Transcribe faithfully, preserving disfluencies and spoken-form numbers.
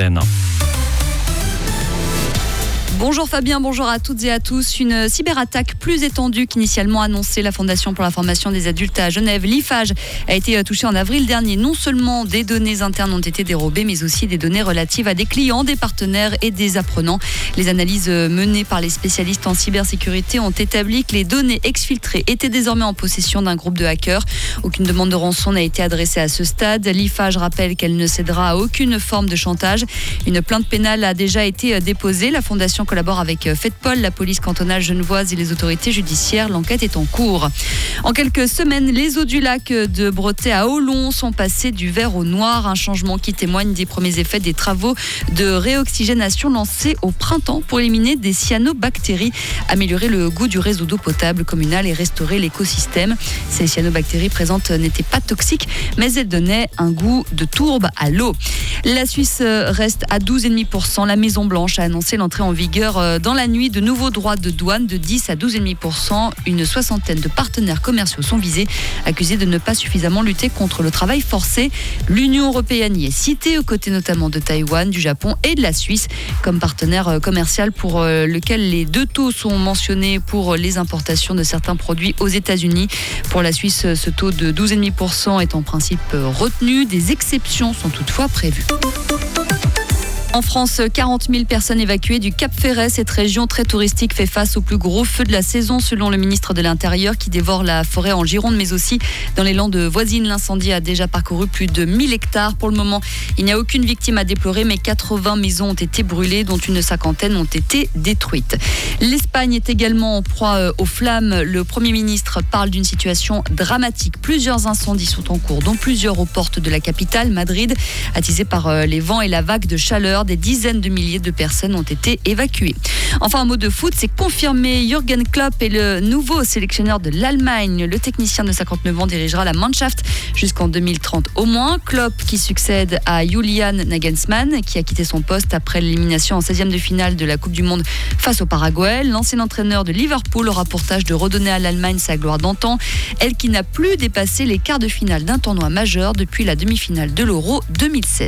Solène. Bonjour Fabien, bonjour à toutes et à tous. Une cyberattaque plus étendue qu'initialement annoncée. La Fondation pour l'information des adultes à Genève, l'I F A G, a été touchée en avril dernier. Non seulement des données internes ont été dérobées, mais aussi des données relatives à des clients, des partenaires et des apprenants. Les analyses menées par les spécialistes en cybersécurité ont établi que les données exfiltrées étaient désormais en possession d'un groupe de hackers. Aucune demande de rançon n'a été adressée à ce stade. L'I F A G rappelle qu'elle ne cédera à aucune forme de chantage. Une plainte pénale a déjà été déposée. La Fondation collabore avec FedPol, la police cantonale genevoise et les autorités judiciaires. L'enquête est en cours. En quelques semaines, les eaux du lac de Bretet à Olon sont passées du vert au noir. Un changement qui témoigne des premiers effets des travaux de réoxygénation lancés au printemps pour éliminer des cyanobactéries, améliorer le goût du réseau d'eau potable communal et restaurer l'écosystème. Ces cyanobactéries présentes n'étaient pas toxiques, mais elles donnaient un goût de tourbe à l'eau. La Suisse reste à douze virgule cinq pour cent. La Maison-Blanche a annoncé l'entrée en vigueur dans la nuit de nouveaux droits de douane de dix à douze virgule cinq pour cent. Une soixantaine de partenaires commerciaux sont visés, accusés de ne pas suffisamment lutter contre le travail forcé. L'Union européenne y est citée, aux côtés notamment de Taïwan, du Japon et de la Suisse, comme partenaire commercial pour lequel les deux taux sont mentionnés pour les importations de certains produits aux États-Unis. Pour la Suisse, ce taux de douze virgule cinq pour cent est en principe retenu. Des exceptions sont toutefois prévues. En France, quarante mille personnes évacuées du Cap Ferret. Cette région très touristique fait face au plus gros feu de la saison, selon le ministre de l'Intérieur, qui dévore la forêt en Gironde, mais aussi dans les Landes voisines. L'incendie a déjà parcouru plus de mille hectares. Pour le moment, il n'y a aucune victime à déplorer, mais quatre-vingts maisons ont été brûlées, dont une cinquantaine ont été détruites. L'Espagne est également en proie aux flammes. Le Premier ministre parle d'une situation dramatique. Plusieurs incendies sont en cours, dont plusieurs aux portes de la capitale, Madrid, attisés par les vents et la vague de chaleur. Des dizaines de milliers de personnes ont été évacuées. Enfin, un mot de foot, c'est confirmé. Jürgen Klopp est le nouveau sélectionneur de l'Allemagne. Le technicien de cinquante-neuf ans dirigera la Mannschaft jusqu'en deux mille trente au moins. Klopp qui succède à Julian Nagelsmann, qui a quitté son poste après l'élimination en seizième de finale de la Coupe du Monde face au Paraguay. L'ancien entraîneur de Liverpool aura pour tâche de redonner à l'Allemagne sa gloire d'antan, elle qui n'a plus dépassé les quarts de finale d'un tournoi majeur depuis la demi-finale de l'Euro deux mille seize.